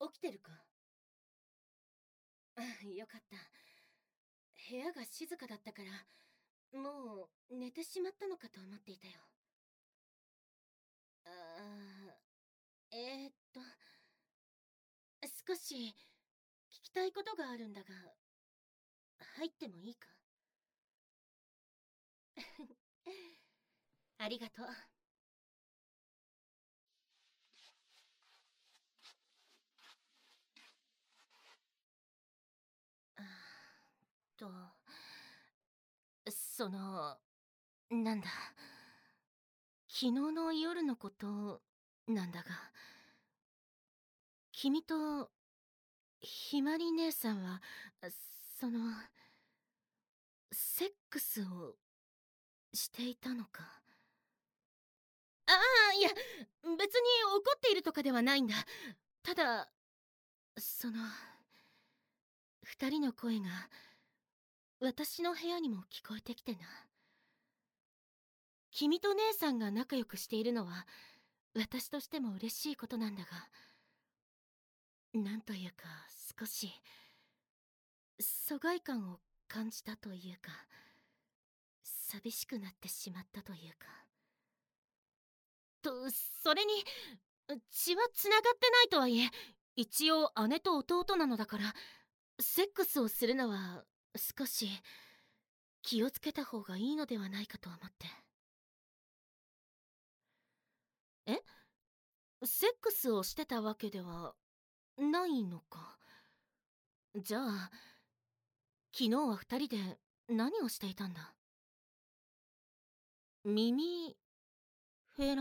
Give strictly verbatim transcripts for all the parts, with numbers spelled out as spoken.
起きてるか？あ、よかった。部屋が静かだったから、もう寝てしまったのかと思っていたよ。あー、えー、っと、少し聞きたいことがあるんだが、入ってもいいか？ありがとう。あーっと、その、なんだ、昨日の夜のことなんだが、君とひまり姉さんは、その、セックスをしていたのか？ああ、いや、別に怒っているとかではないんだ。ただ、その、二人の声が私の部屋にも聞こえてきてな。君と姉さんが仲良くしているのは私としても嬉しいことなんだが、なんというか少し疎外感を感じたというか、寂しくなってしまったというか。と、それに血はつながってないとはいえ、一応姉と弟なのだから、セックスをするのは少し気をつけた方がいいのではないかと思って。え？セックスをしてたわけではないのか？じゃあ昨日は二人で何をしていたんだ？耳フェラ？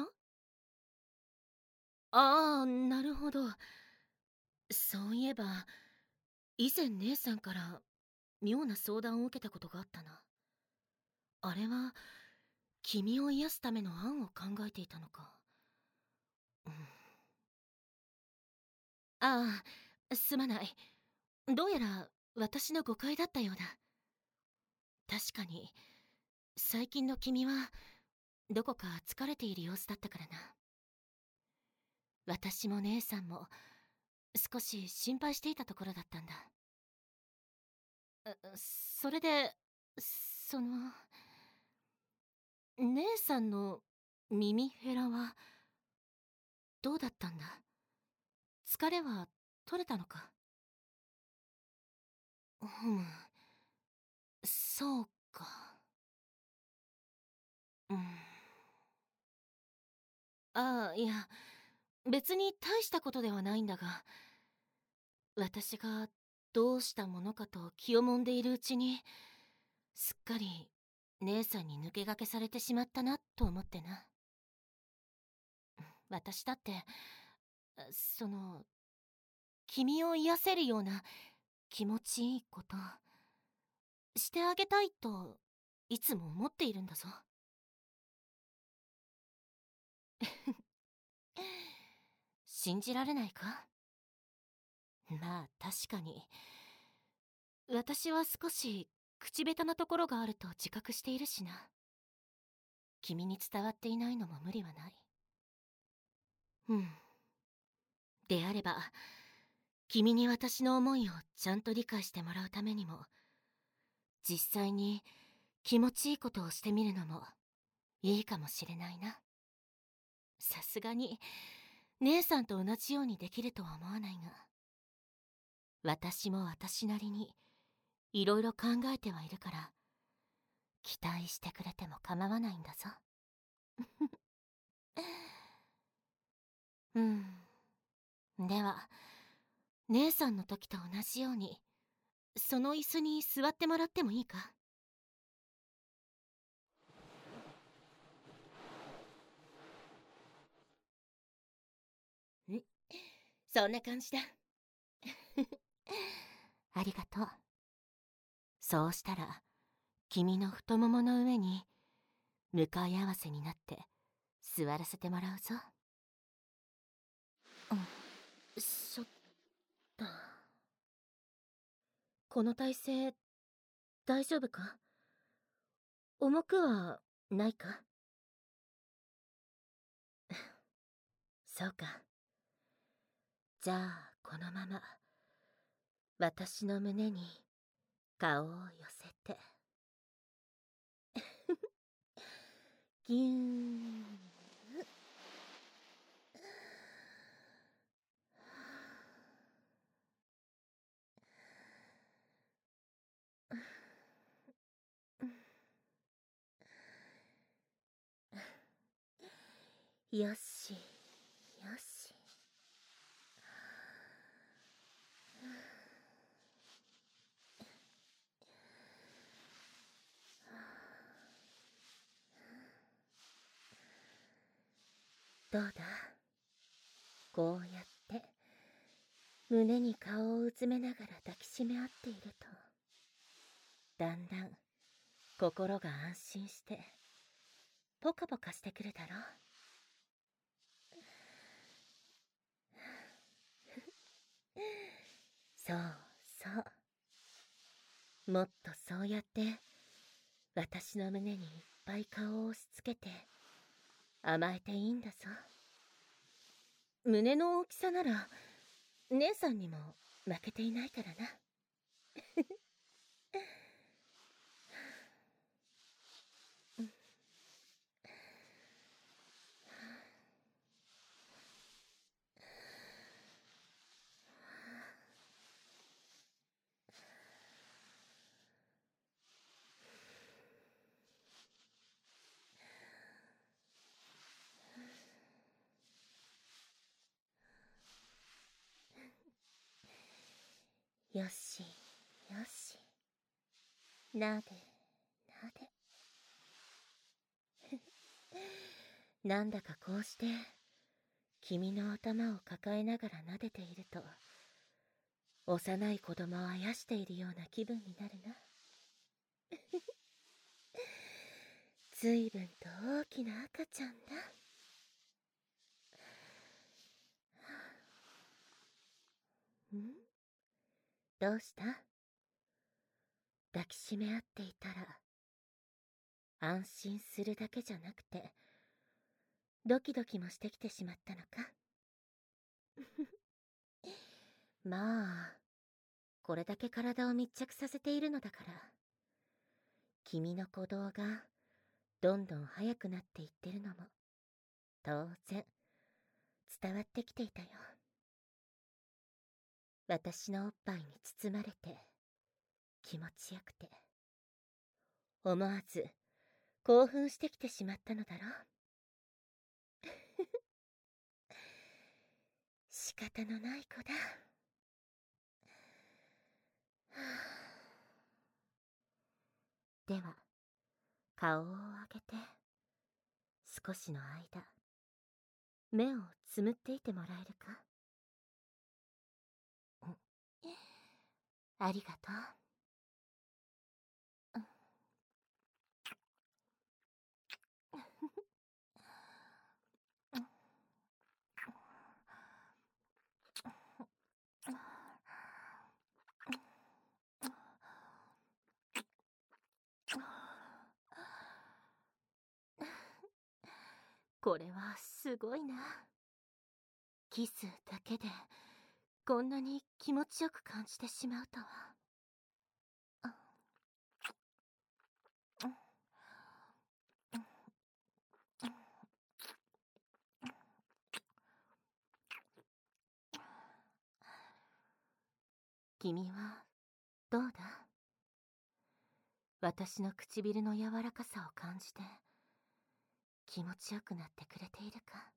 ああ、なるほど。そういえば以前姉さんから妙な相談を受けたことがあったな。あれは君を癒すための案を考えていたのか？うん、ああ、すまない。どうやら私の誤解だったようだ。確かに最近の君はどこか疲れている様子だったからな。私も姉さんも少し心配していたところだったんだ。それで、その、姉さんの耳ヘラはどうだったんだ？疲れは取れたのか？ふむ、そうか。うん。ああ、いや、別に大したことではないんだが、私がどうしたものかと気をもんでいるうちに、すっかり姉さんに抜け駆けされてしまったなと思ってな。私だって、その、君を癒せるような気持ちいいことしてあげたいといつも思っているんだぞ。信じられないか？まあ確かに私は少し口下手なところがあると自覚しているしな。君に伝わっていないのも無理はない。うん。であれば君に私の思いをちゃんと理解してもらうためにも、実際に気持ちいいことをしてみるのもいいかもしれないな。さすがに姉さんと同じようにできるとは思わないが、私も私なりにいろいろ考えてはいるから、期待してくれても構わないんだぞ。うん。では姉さんの時と同じようにその椅子に座ってもらってもいいか？ん、そんな感じだ。ありがとう。そうしたら君の太ももの上に向かい合わせになって座らせてもらうぞ。うん、そっと。この体勢大丈夫か？重くはないか？そうか。じゃあこのまま私の胸に顔を寄せてぎゅーん。よしよし。どうだ？こうやって胸に顔をうずめながら抱きしめ合っていると、だんだん心が安心してポカポカしてくるだろう。そうそう、もっとそうやって私の胸にいっぱい顔を押し付けて甘えていいんだぞ。胸の大きさなら姉さんにも負けていないからな。よしよし、なでなで。なんだかこうして君の頭を抱えながら撫でていると、幼い子供をあやしているような気分になるな。ずいぶんと大きな赤ちゃんだ。ん？どうした？抱きしめ合っていたら安心するだけじゃなくてドキドキもしてきてしまったのか？まあ、これだけ体を密着させているのだから、君の鼓動がどんどん速くなっていってるのも当然伝わってきていたよ。私のおっぱいに包まれて気持ちよくて、思わず興奮してきてしまったのだろう。仕方のない子だ。では顔を上げて少しの間目をつむっていてもらえるか？ありがとう。これはすごいな。キスだけでこんなに気持ちよく感じてしまうとは。君はどうだ？私の唇の柔らかさを感じて気持ちよくなってくれているか？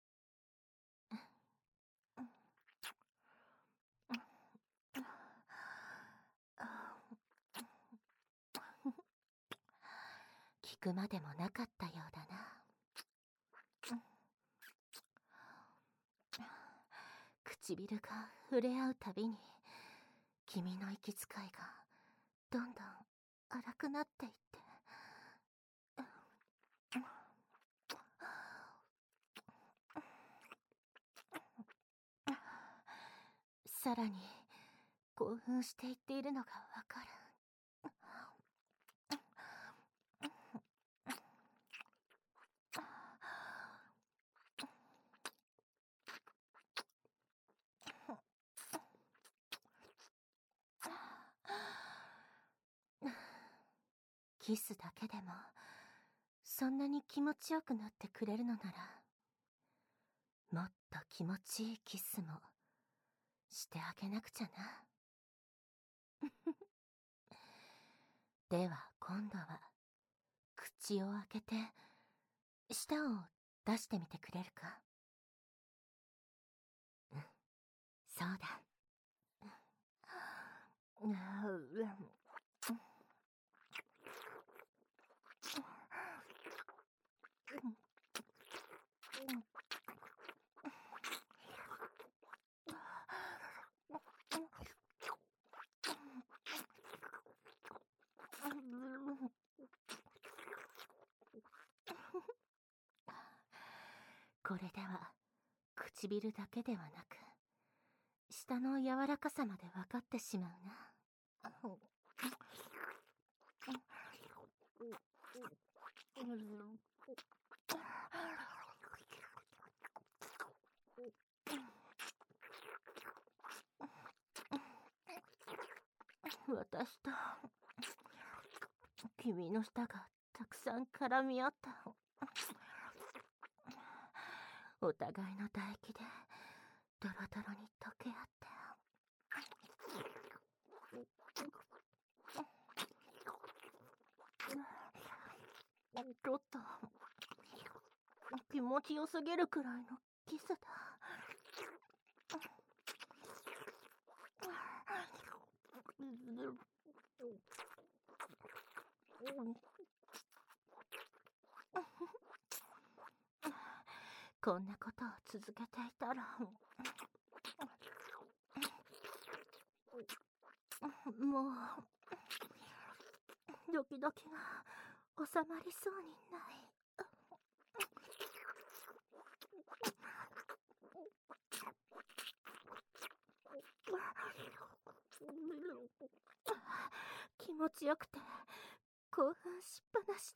聞くまでもなかったようだな。唇が触れ合うたびに君の息遣いがどんどん荒くなっていって、さらに興奮していっているのがわかる。 キスだけでもそんなに気持ちよくなってくれるのなら、もっと気持ちいいキスもしてあげなくちゃな。では今度は口を開けて舌を出してみてくれるか。うん、そうだ。これでは唇だけではなく舌の柔らかさまで分かってしまうな。私と君の舌がたくさん絡み合った。お互いの唾液でドロドロに溶け合って、ちょっと気持ちよすぎるくらいのキスだ。こんなことを続けていたらもうドキドキが収まりそうにない。気持ちよくて興奮しっぱなしで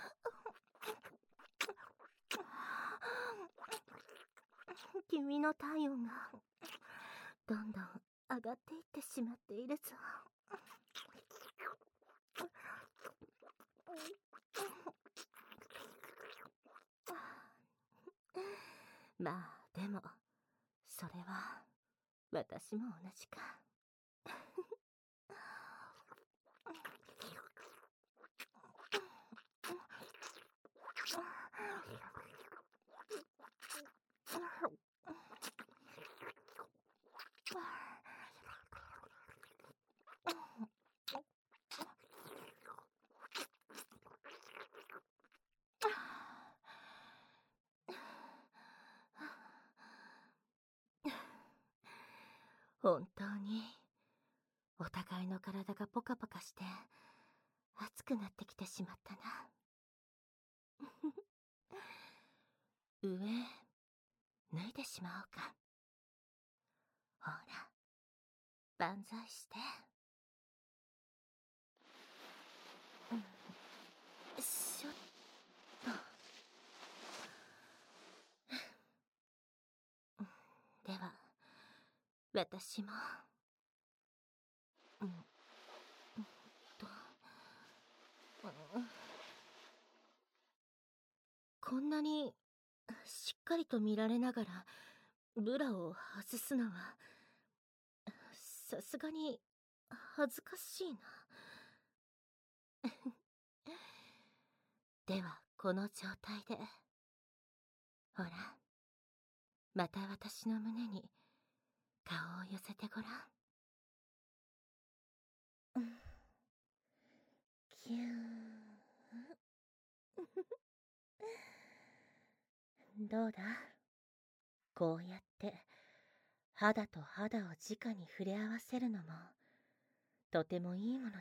君の体温がどんどん上がっていってしまっているぞ。まあでもそれは私も同じか。本当にお互いの体がポカポカして熱くなってきてしまったな。上脱いでしまおうか。ほら万歳して。うん、しょっと。では私もうんと、うん、こんなにしっかりと見られながらブラを外すのはさすがに恥ずかしいな。ではこの状態でほらまた私の胸に顔を寄せてごらん。キューどうだ、こうやって肌と肌を直に触れ合わせるのもとてもいいものだろ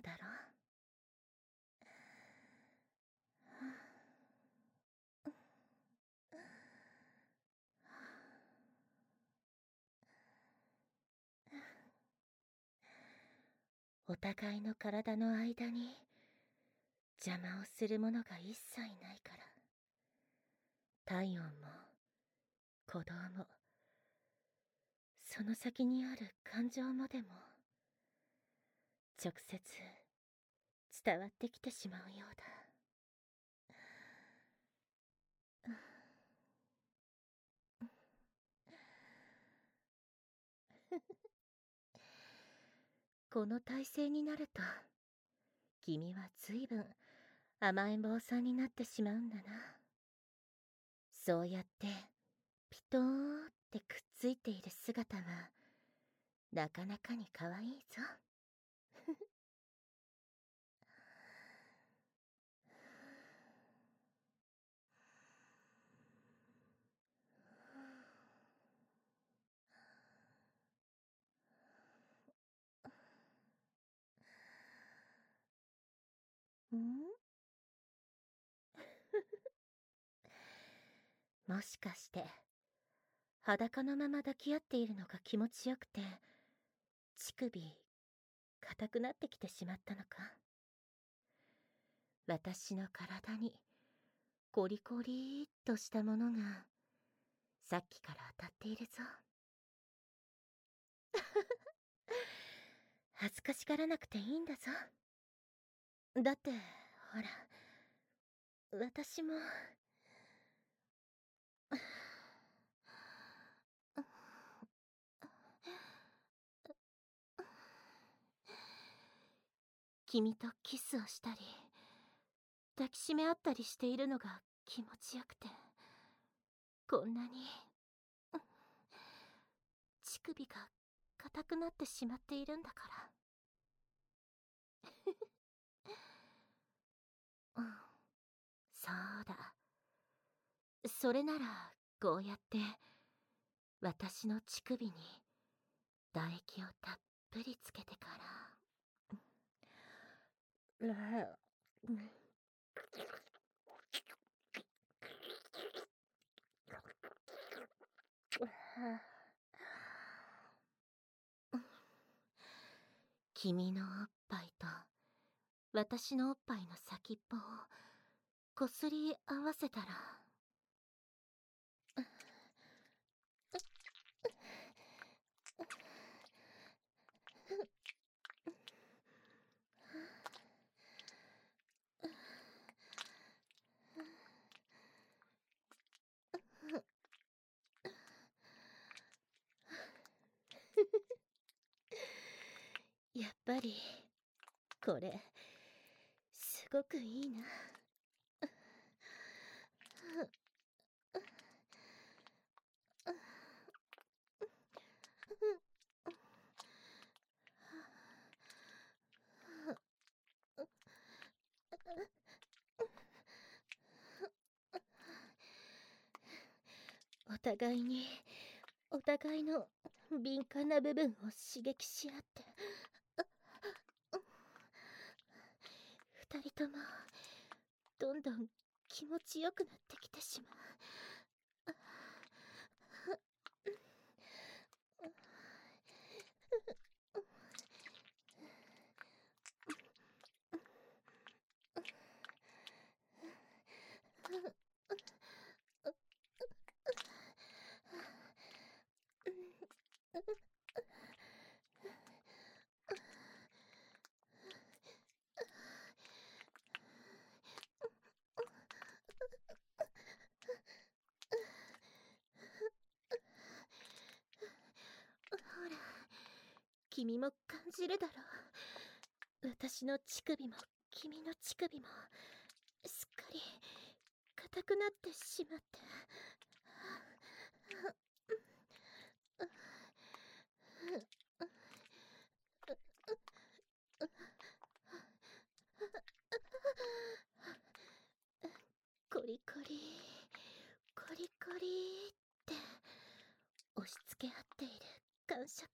う。お互いの体の間に邪魔をするものが一切ないから、体温も鼓動もその先にある感情もでも直接伝わってきてしまうようだ。この体勢になると、君はずいぶん甘えん坊さんになってしまうんだな。そうやってピトーンってくっついている姿はなかなかに可愛いぞ。んもしかして裸のまま抱き合っているのが気持ちよくて乳首硬くなってきてしまったのか。私の体にコリコリーっとしたものがさっきから当たっているぞ。恥ずかしがらなくていいんだぞ。だってほら、私も君とキスをしたり抱きしめ合ったりしているのが気持ちよくて、こんなに乳首が硬くなってしまっているんだから。うん、そうだ。それならこうやって私の乳首に唾液をたっぷりつけてから、君のおっぱいと私のおっぱいの先っぽをこすり合わせたら、やっぱりこれすごくいいな。お互いにお互いの敏感な部分を刺激し合って二人ともどんどん気持ちよくなってきてしまう。ほら、君も感じるだろう。私の乳首も君の乳首もすっかり硬くなってしまって。コリコリコリコリって押し付け合っている感触。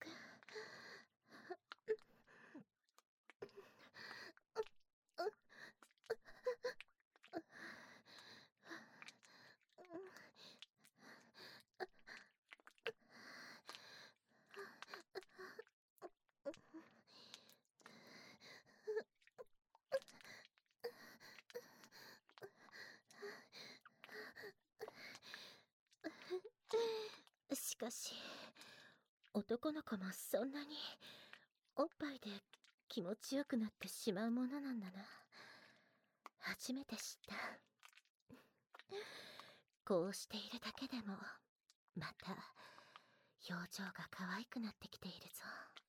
しかし男の子もそんなにおっぱいで気持ちよくなってしまうものなんだな。初めて知った。こうしているだけでもまた表情が可愛くなってきているぞ。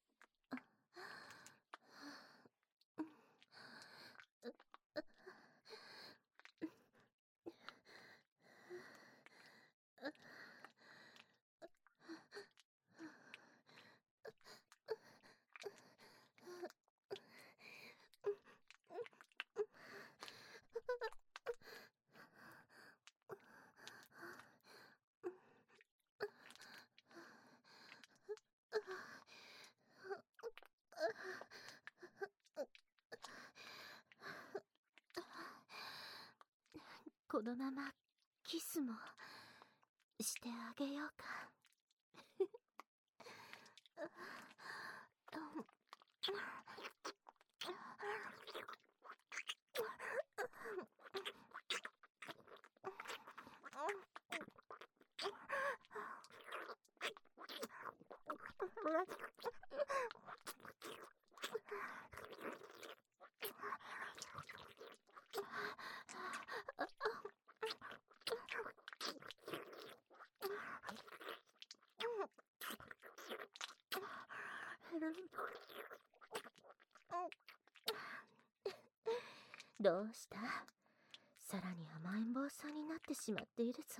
このままキスもしてあげようか。どうした？さらに甘えん坊さんになってしまっているぞ。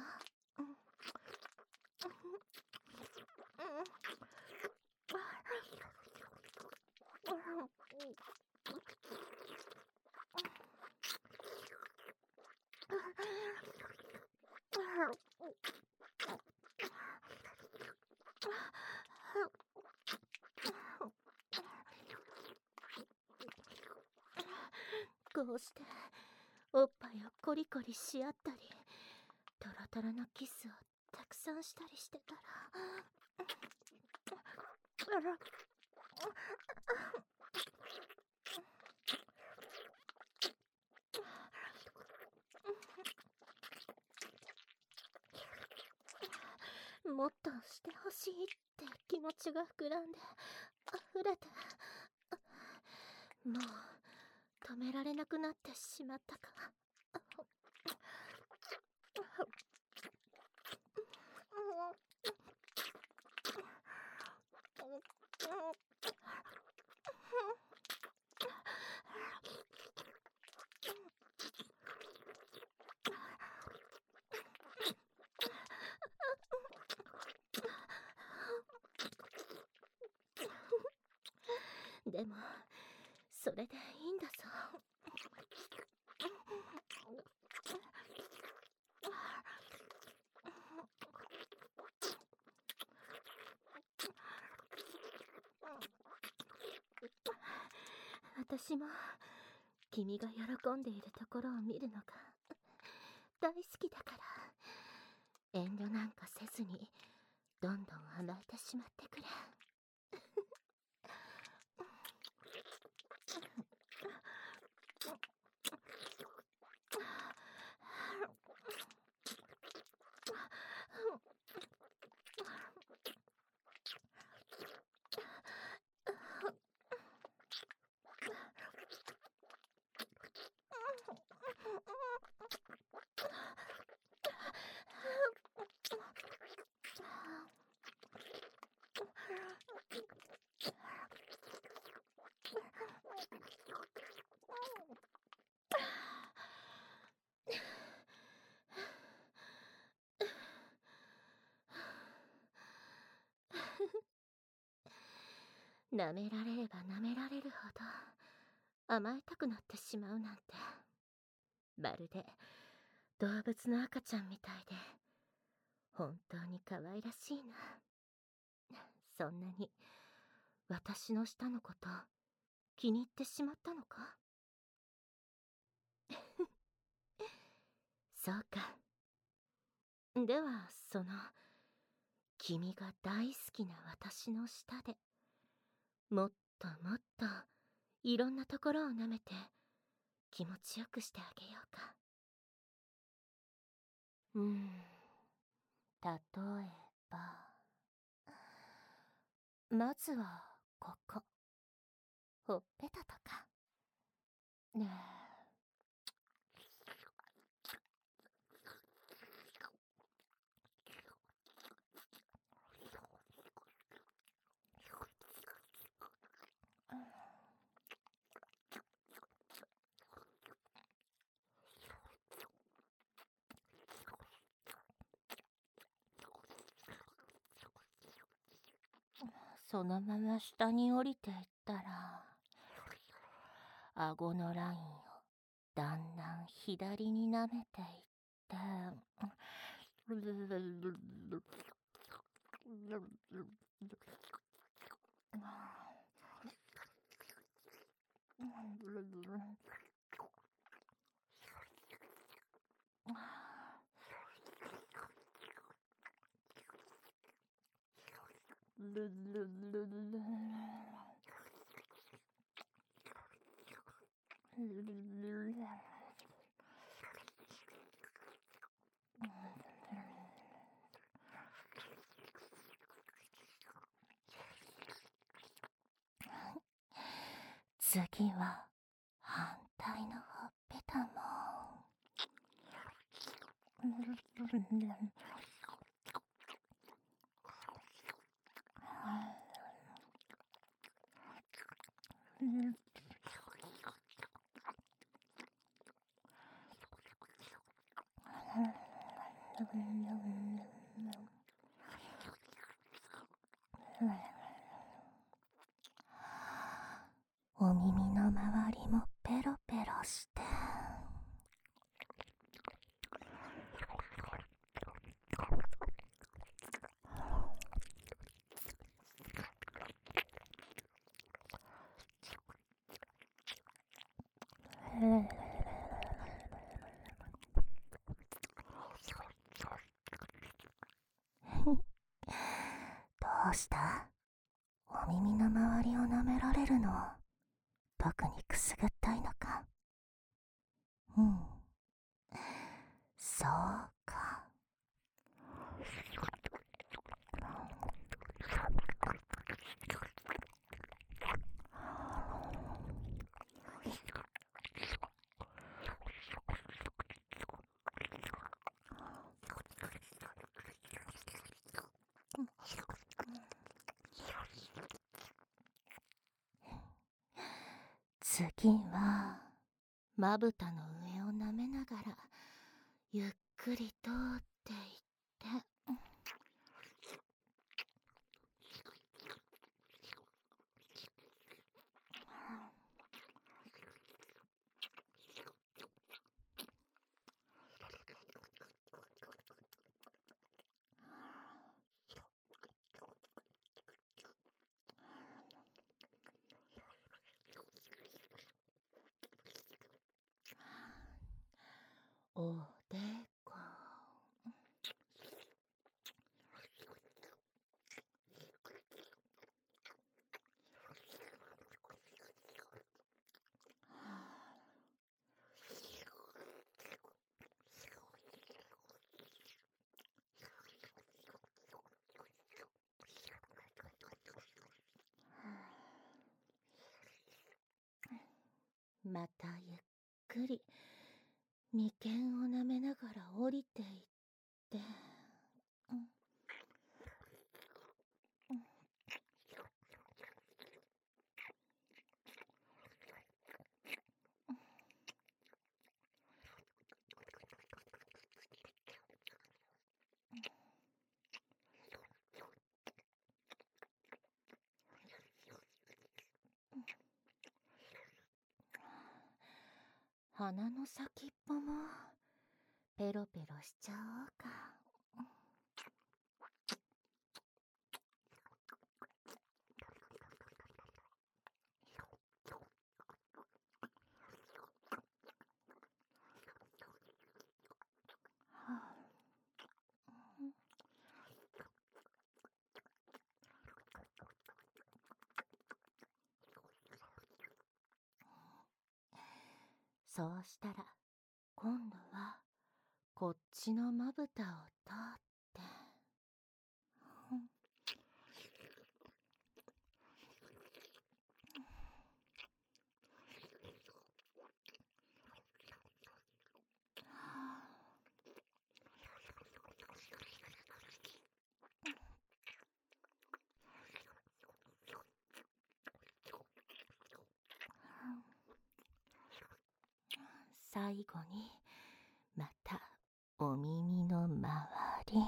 こうしておっぱいをコリコリし合ったり、トロトロのキスをたくさんしたりしてたら、もっとしてほしいって気持ちが膨らんで溢れて、もう止められなくなってしまったか。でもそれでいいんだぞ。私も君が喜んでいるところを見るのが大好きだから、遠慮なんかせずにどんどん甘えてしまってくれ。舐められれば舐められるほど甘えたくなってしまうなんて、まるで動物の赤ちゃんみたいで本当に可愛らしいな。そんなに私の舌のこと気に入ってしまったのか？そうか。ではその君が大好きな私の舌でもっともっといろんなところを舐めて気持ちよくしてあげようか。うん、例えばまずはここ。 ほっぺたとか。ねそのまま下に降りていったら、顎のラインをだんだん左に舐めていって、次は反対のほっぺたも。お耳の周りもペロペロして。どうした？お耳の周りを舐められるの特にくすぐったいのか？うん、そうか。次はまぶたの上を舐めながらゆっくり通っていって、おでこ。またゆっくり眉間を舐めながら降りていって、うんうん、鼻の先っぽもペロペロしちゃおうか。そうしたら今度はこっちのまぶたを通って、うん最後にまたお耳の周り。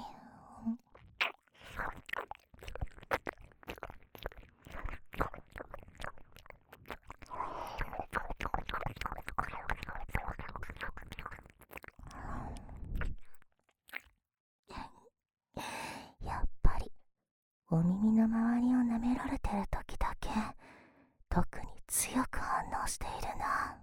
やっぱりお耳の周りを舐められてる時だけ特に強く反応しているな。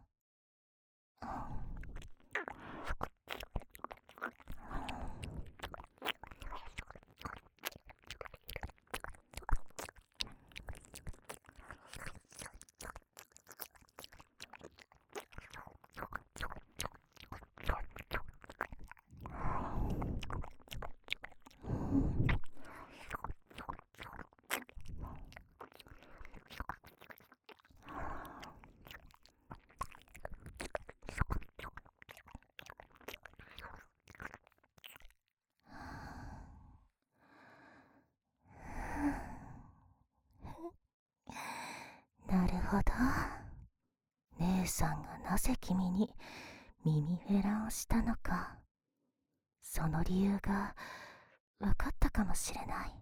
なるほど。姉さんがなぜ君に耳フェラをしたのか、その理由が分かったかもしれない。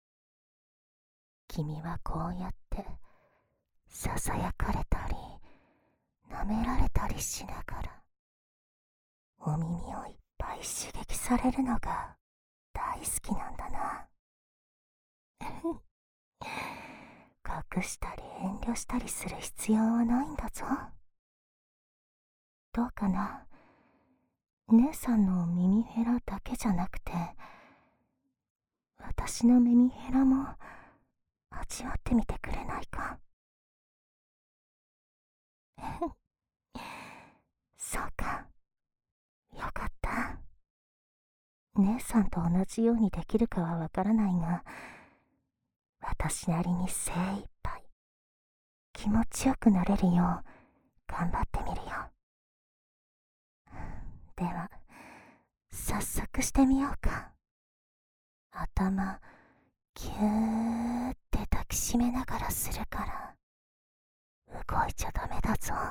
君はこうやってささやかれたり舐められたりしながらお耳をいっぱい刺激されるのが大好きなんだな。隠したり遠慮したりする必要はないんだぞ。どうかな、姉さんの耳ヘラだけじゃなくて私の耳ヘラも味わってみてくれないか。そうか、よかった。姉さんと同じようにできるかはわからないが、私なりに精一杯気持ちよくなれるよう頑張ってみるよ。では早速してみようか。頭ぎゅーって抱きしめながらするから動いちゃダメだぞ。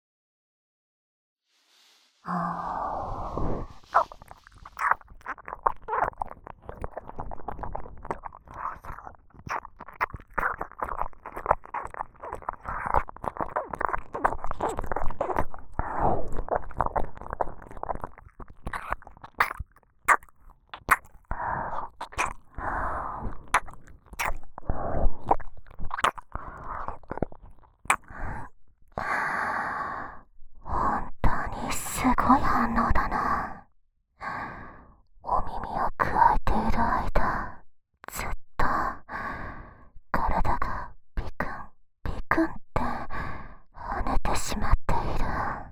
あーすごい反応だな。お耳をくわえている間、ずっと体がビクンビクンって跳ねてしまっている。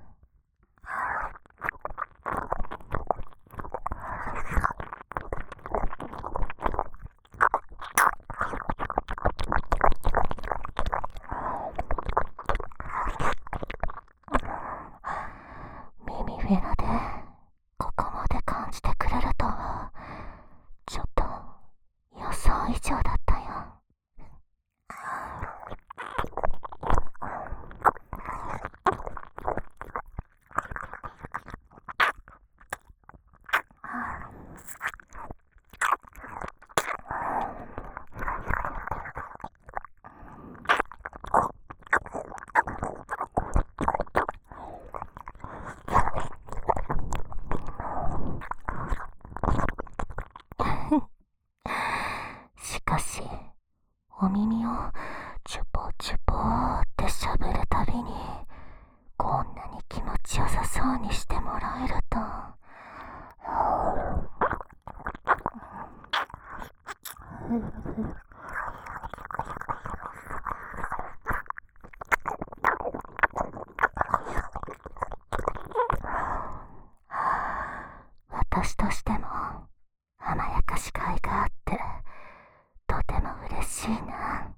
耳フェラでここまで感じてくれるとはちょっと予想以上だったよ。しかしお耳をチュポチュポーってしゃぶるたびにこんなに気持ちよさそうにしてもらえると私としても甘やかしがいがあってとても嬉しいな。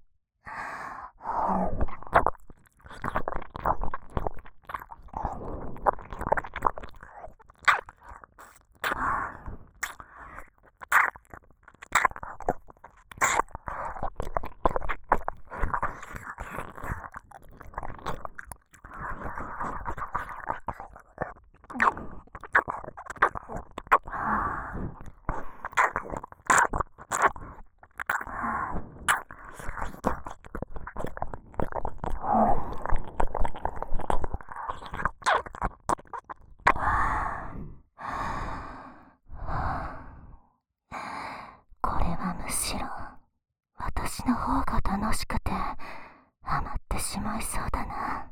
しろ私の方が楽しくてハマってしまいそうだな。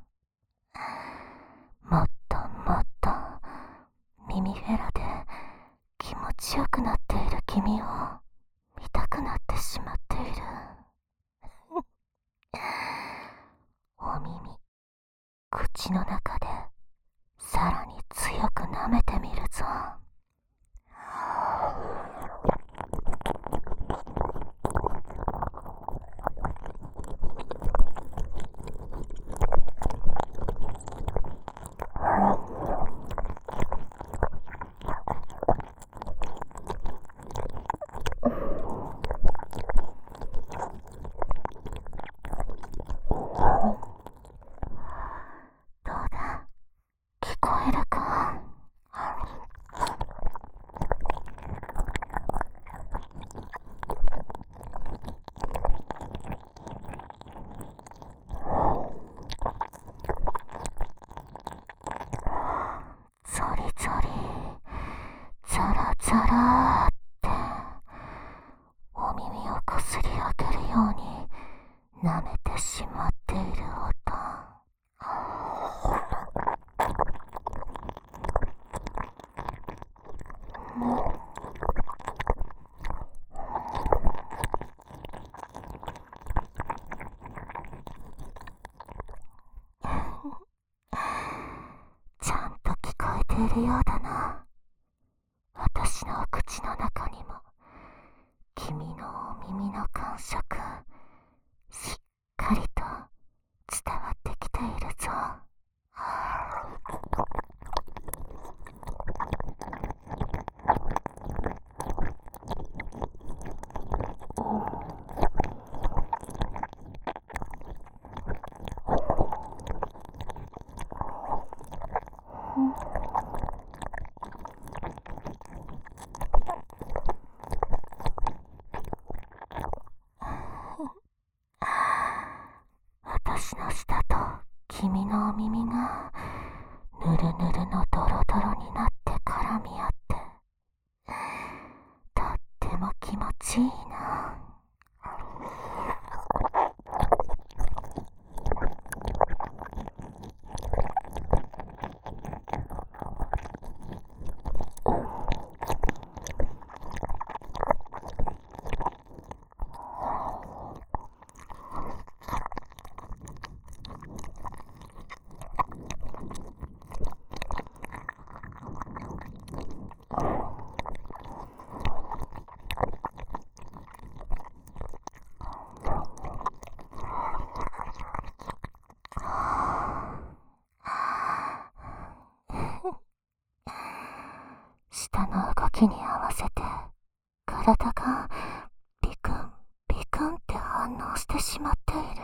もっともっと耳フェラで気持ちよくなっている君を見たくなってしまっている。お耳、口の中でさらに強く舐めてみるぞ。どうだ、聞こえるか？ゾリゾリ、ザラザラってお耳をこすり上げるように舐めてしまっている音。ちゃんと聞こえているようだな。私の口の中にも君のお耳の感触しっかりと伝わってきているぞ。私の舌と君のお耳がぬるぬるのドロドロになって絡み合ってとっても気持ちいいな。舌の動きに合わせて体がビクンビクンって反応してしまっている。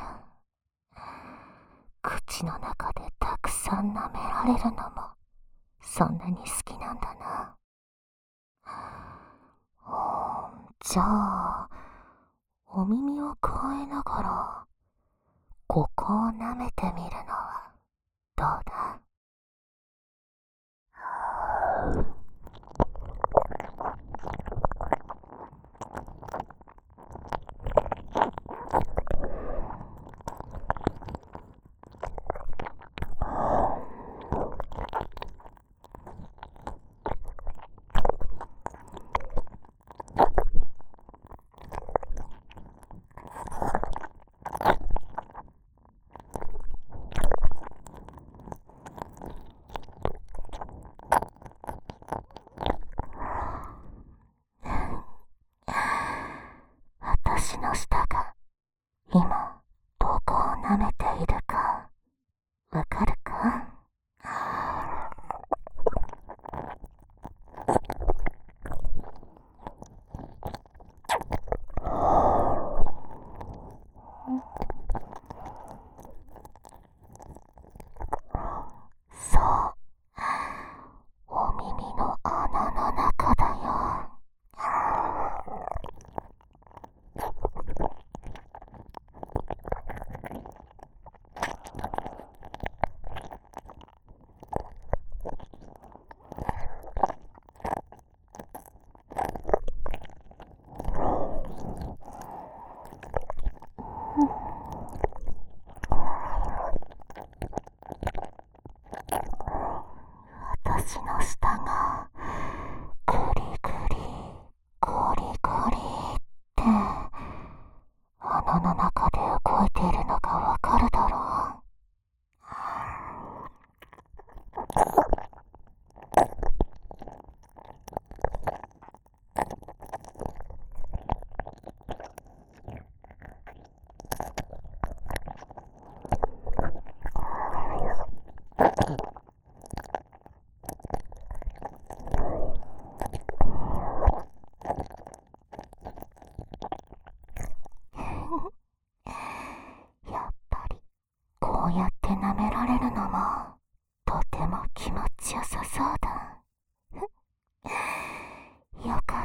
口の中でたくさん舐められるのもそんなに好きなんだな。じゃあお耳をくわえながらここを舐めてみるのはどうだ？私の舌が今どこを舐めているかわかるか？そう、お耳の穴の中だよ。 私の舌がグリグリゴリゴリって穴の中で動いているのがわかるだろう。やっぱりこうやって舐められるのもとても気持ちよさそうだ。よかった。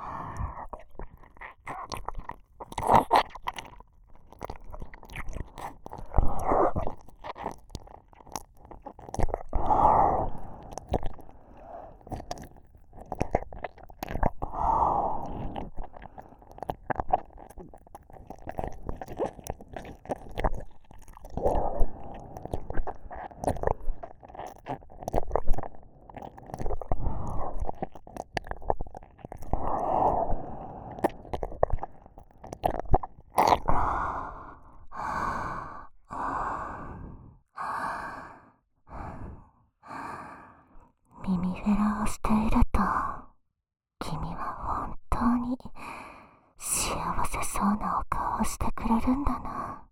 耳フェラをしていると君は本当に幸せそうなお顔をしてくれるんだな。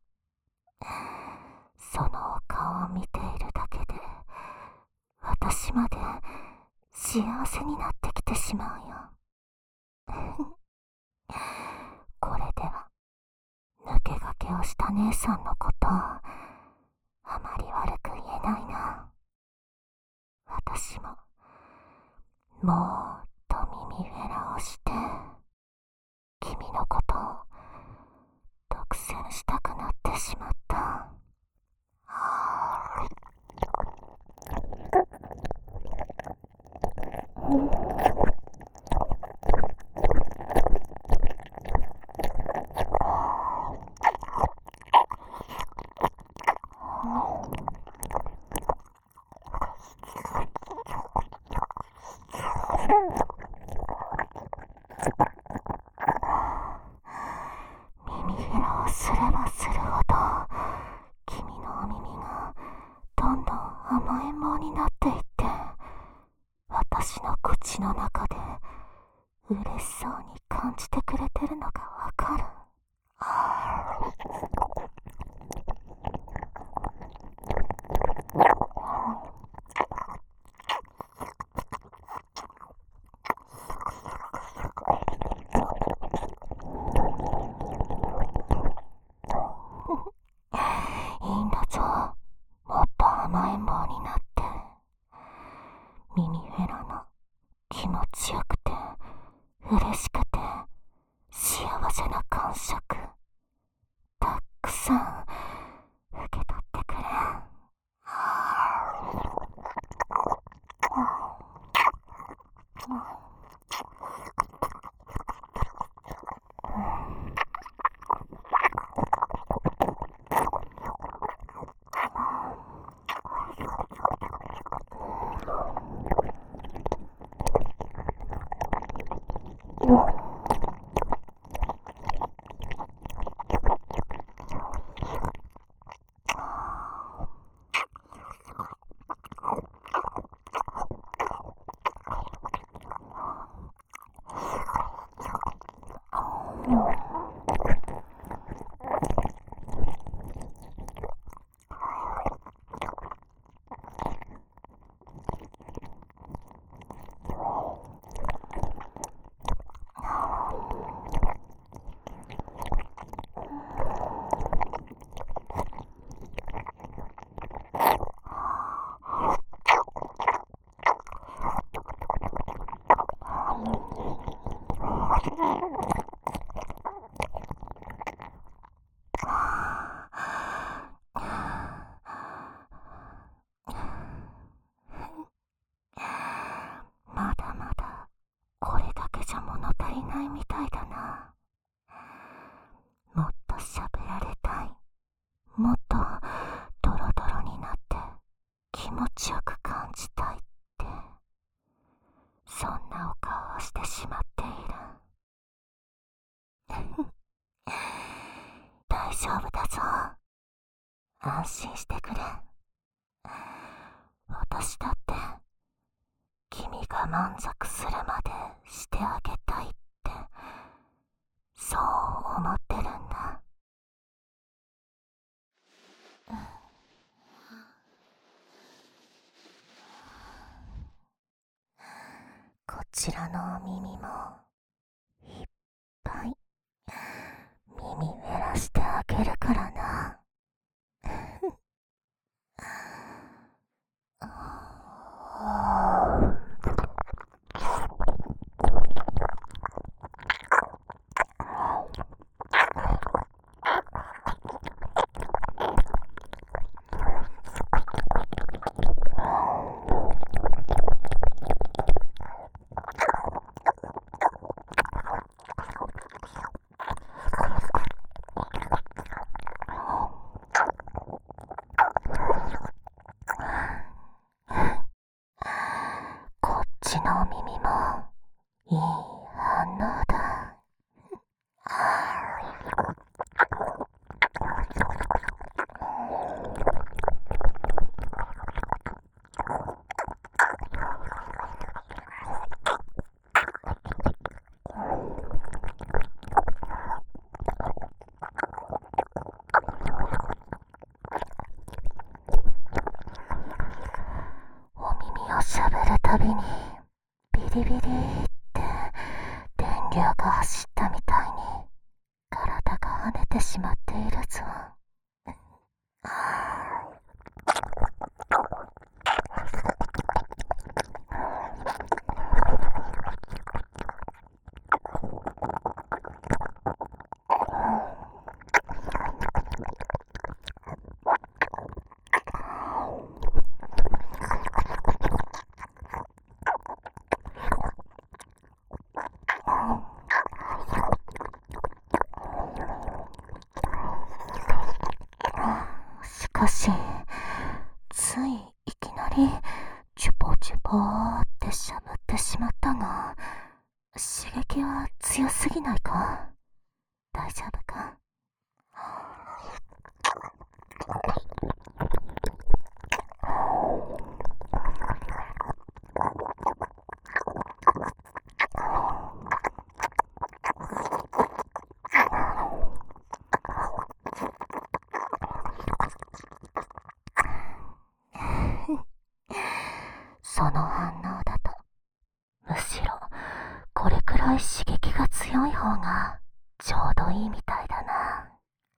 そのお顔を見ているだけで私まで幸せになってきてしまうよ。これでは抜け駆けをした姉さんのことをあまり悪く言えないな。私ももっと耳フェラをして君のことを独占したくなってしまった。耳フェラをすればするほど君のお耳がどんどん甘えん坊になっていって私の口の中で嬉しそうに感じてくれてるのがわかる。いいんだぞ、もっと甘えん坊になって。耳フェラの気持ちよくて嬉しくて幸ちよく感じたいって、そんなお顔をしてしまっている。大丈夫だぞ。安心してくれ。私だって君が満足するまでしてあげたいって、そう思ってるんだ。こちらのお耳もいっぱい耳濡らしてあげるからな。こっちのお耳もいい反応だ。お耳をしゃぶるたびにビリビリって電流が走ったみたいに体が跳ねてしまっているぞ。しかし、ついいきなりチュポチュポーってしゃぶってしまったが、刺激は強すぎないか？大丈夫か？その反応だと、むしろこれくらい刺激が強い方がちょうどいいみたいだな。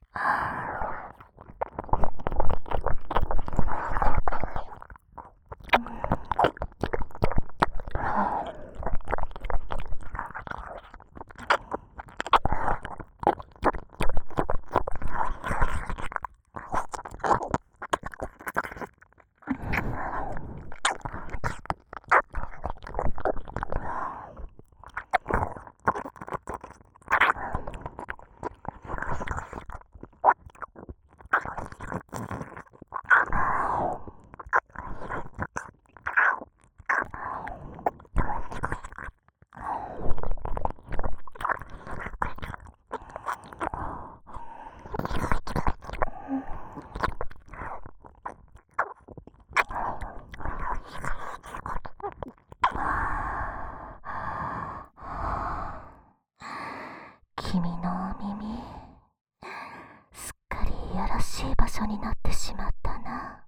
君のお耳、すっかりいやらしい場所になってしまったな。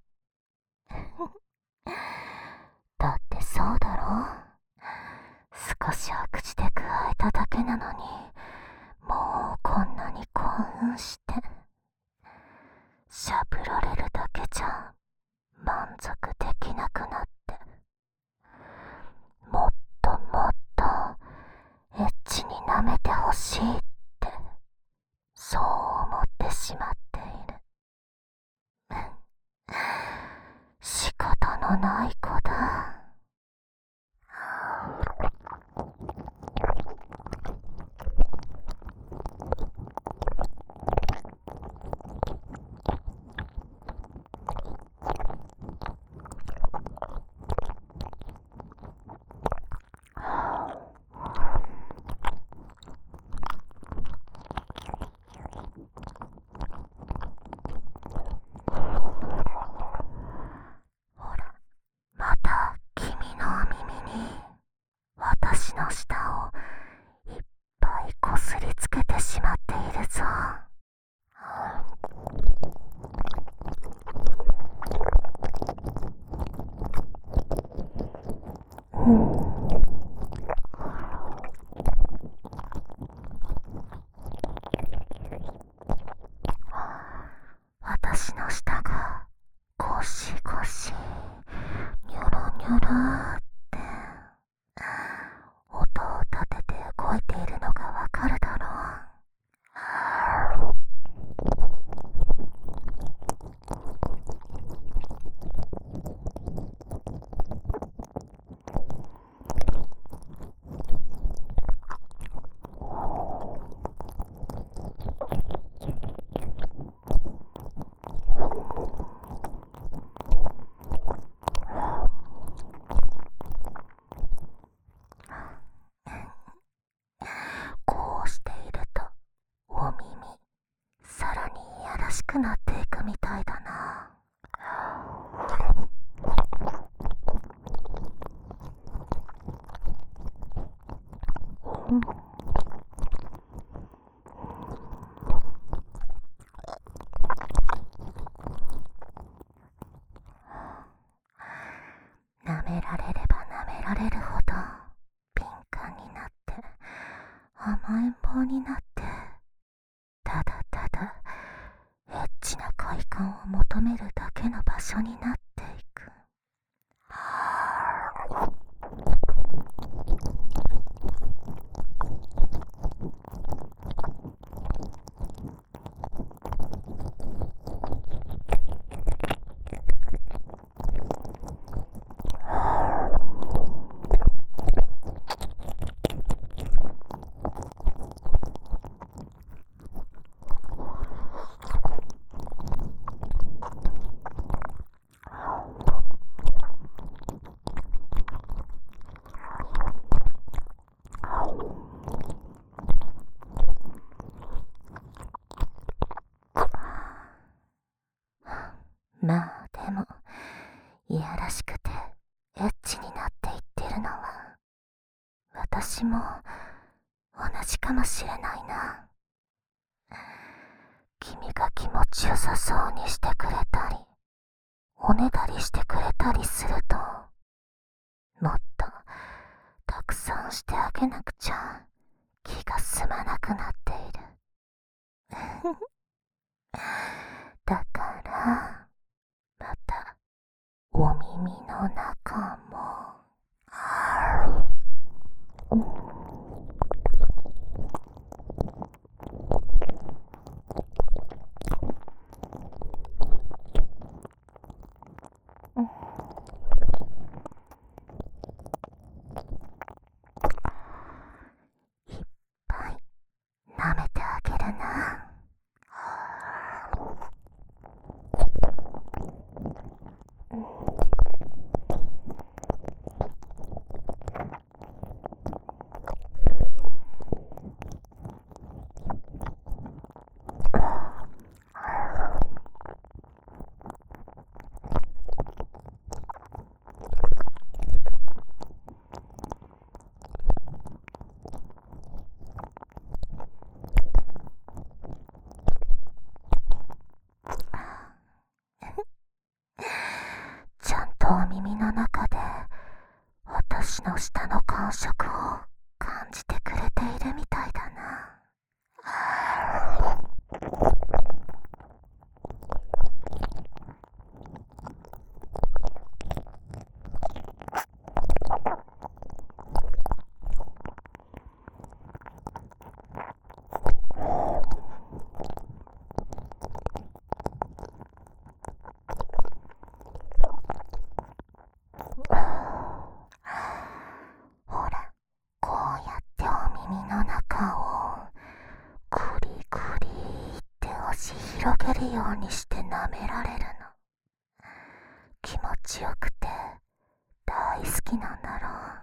だってそうだろう。少しお口でくわえただけなのに、もうこんなに興奮して、しゃぶられるだけじゃ満足できなくなって、もっともっとエッチに舐めてほしいって、そう思ってしまっている。仕方のない子だ。 私の舌がゴシゴシニョロニョロって音を立てて動いているのがわかるだろう。こうしているとお耳さらにいやらしくなっていくみたいだな。舐められれば舐められるほど敏感になって甘えん坊になって、ただただエッチな快感を求めるだけの場所になっていく。まあでもいやらしくてエッチになっていってるのは私も同じかもしれないな。君が気持ちよさそうにしてくれたりおねだりしてくれたりすると、もっとたくさんしてあげなくちゃ気が済まなくなっている。だからまたお耳の中もいっぱい舐めてあげるな。ちゃんとお耳の中で私の舌の感触を感じてくれているみたいだな。ほら、こうやってお耳の中をグリグリって押し広げるようにして舐められるの。気持ちよくて大好きなんだろう。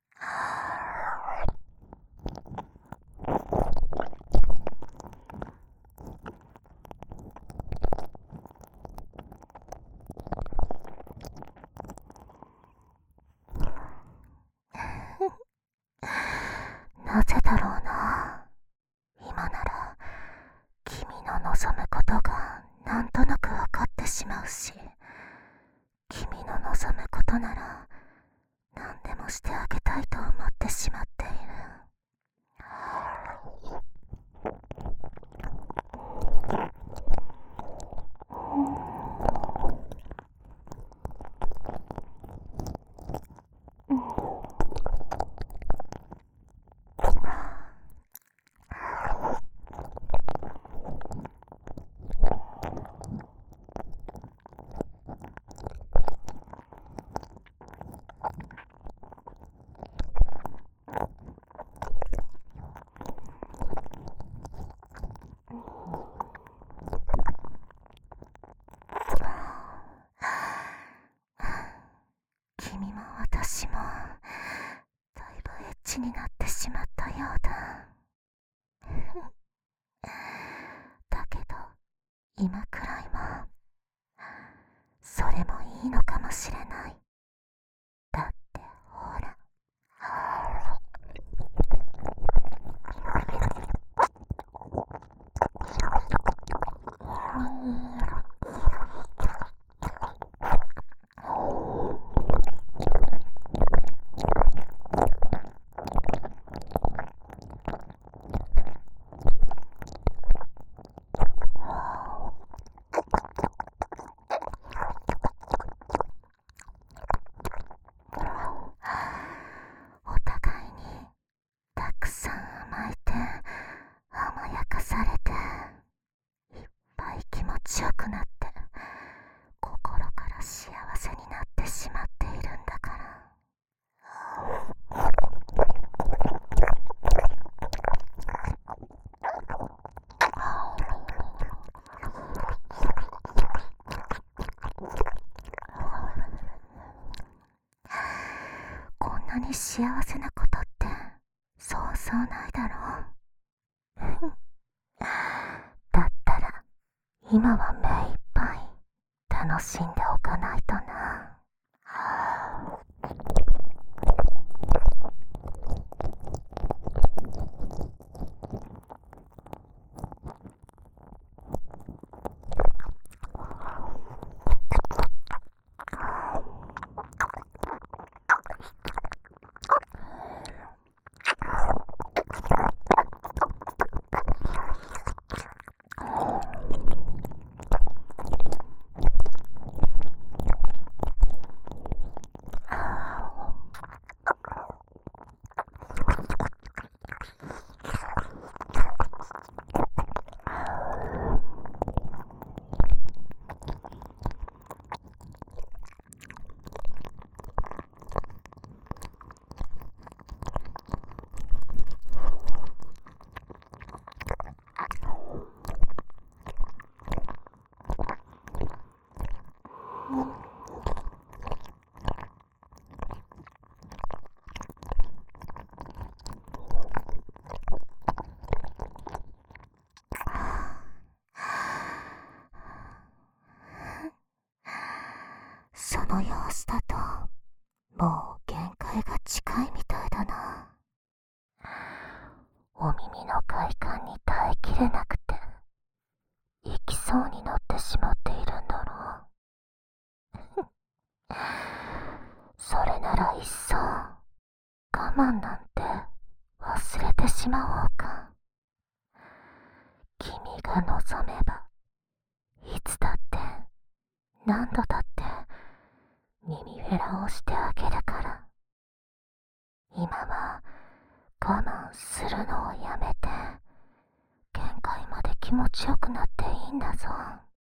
なぜだろうな。今なら君の望むことがなんとなく分かってしまうし、君の望むことなら何でももしてあげたいと思ってしまっている。君も私もだいぶエッチになってしまったようだ。だけど今くらいはそれもいいのかもしれない。だってほら、お互いにたくさん甘えて甘やかされていっぱい気持ちよくなって心から幸せになってしまっているんだから。こんなに幸せなことってそうそうないだろう。だったら今は目いっぱい楽しんでおかないとな。その様子だともう限界が近いみたいだな。お耳の快感に耐えきれなくて行きそうになってしまっているんだろう。それならいっそ我慢なんて忘れてしまおうか。君が望めばいつだって何度だって耳フェラをしてあげるから。今は我慢するのをやめて限界まで気持ちよくなっていいんだぞ。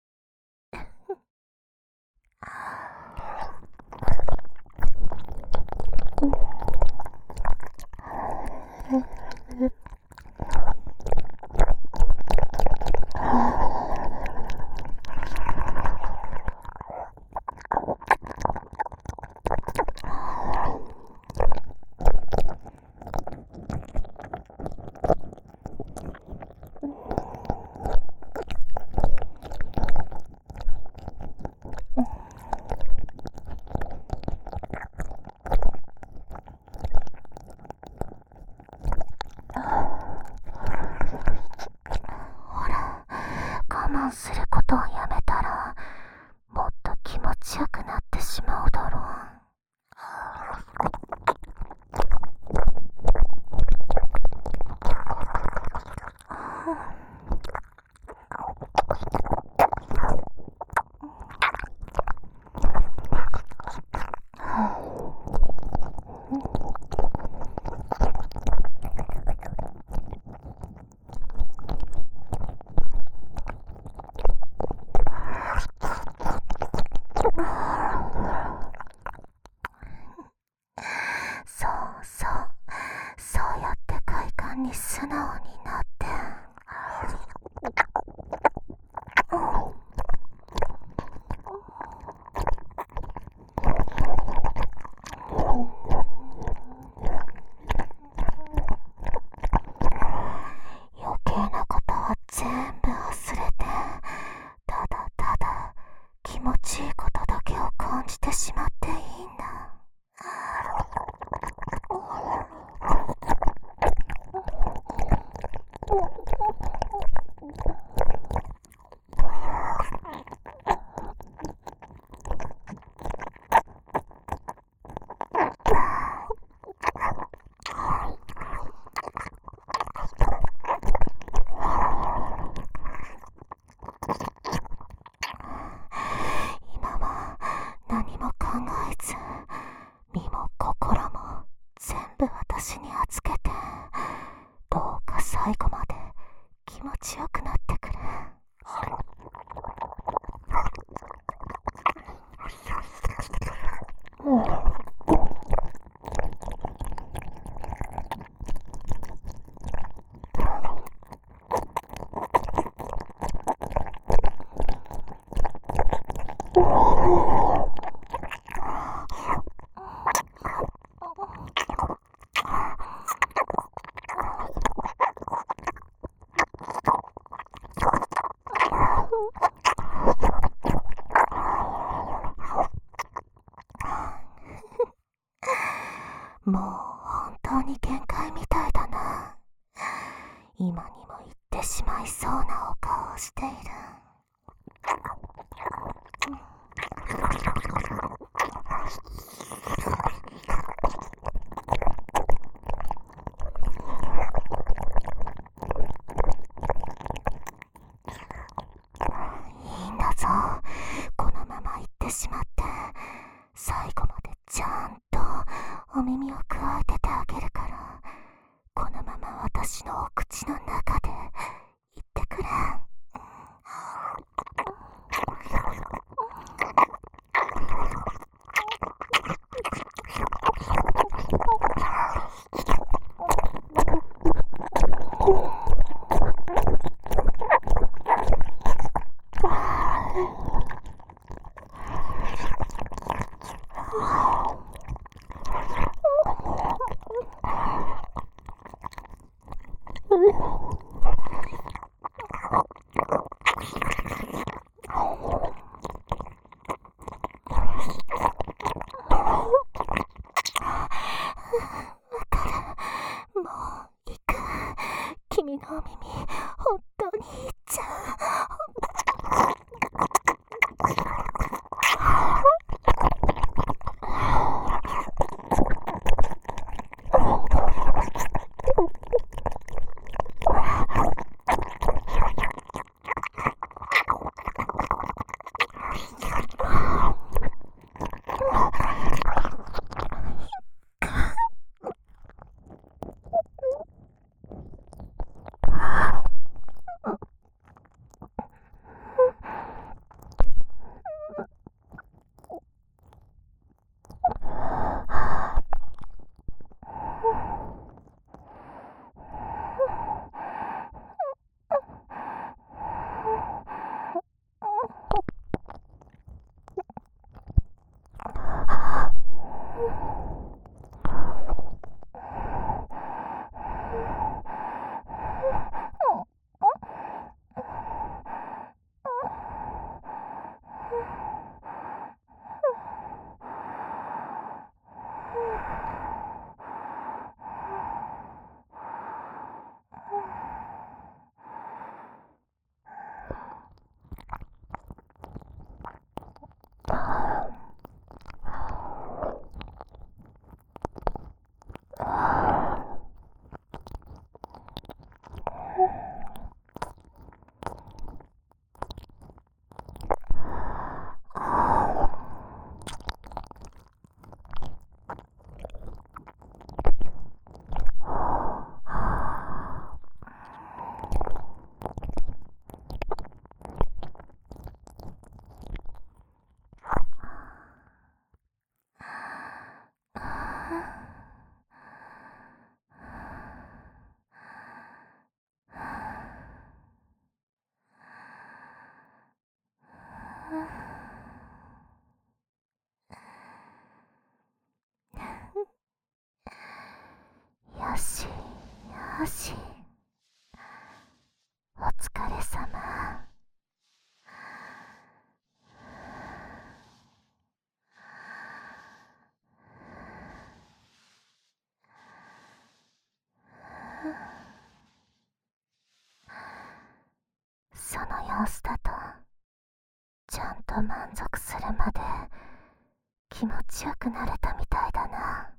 することをやめたらもっと気持ちよくなってしまうだろそうそう、そうやって快感に素直になって、余計なことは全部忘れて、ただただ気持ちいいことだけを感じてしまっていいんだ。今は何も考えず、身も心も全部私に預けて、どうか最後まで気持ちよくなってくれ。もう本当に限界みたいだな。今にも言ってしまいそうなお顔をしている。いいんだぞ、このまま行ってしまって、最後までちゃんとお耳をくわえててあげるから、このまま私のお口の中で言ってくれ。 直すだとちゃんと満足するまで気持ちよくなれたみたいだな。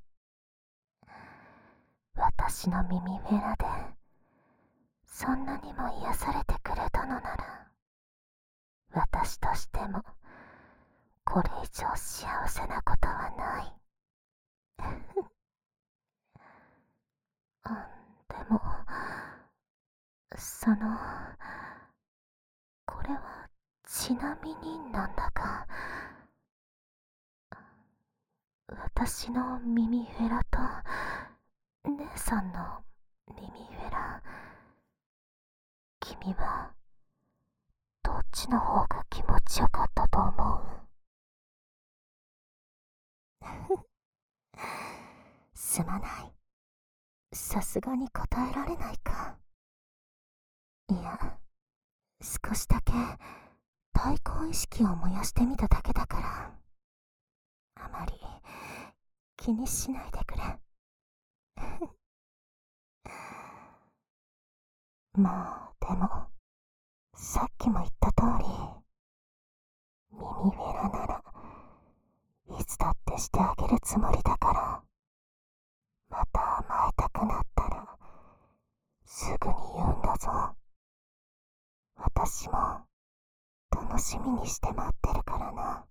私の耳フェラでそんなにも癒されてくれたのなら、私としてもこれ以上幸せなことはない。あ、でもそのこれはちなみになんだが、私の耳フェラと姉さんの耳フェラ、君はどっちの方が気持ちよかったと思う？すまない。さすがに答えられないか。いや、少しだけ対抗意識を燃やしてみただけだから、あまり気にしないでくれ。まあでも、さっきも言った通り、耳フェラならいつだってしてあげるつもりだから、また甘えたくなったらすぐに言うんだぞ。私も楽しみにして待ってるからな。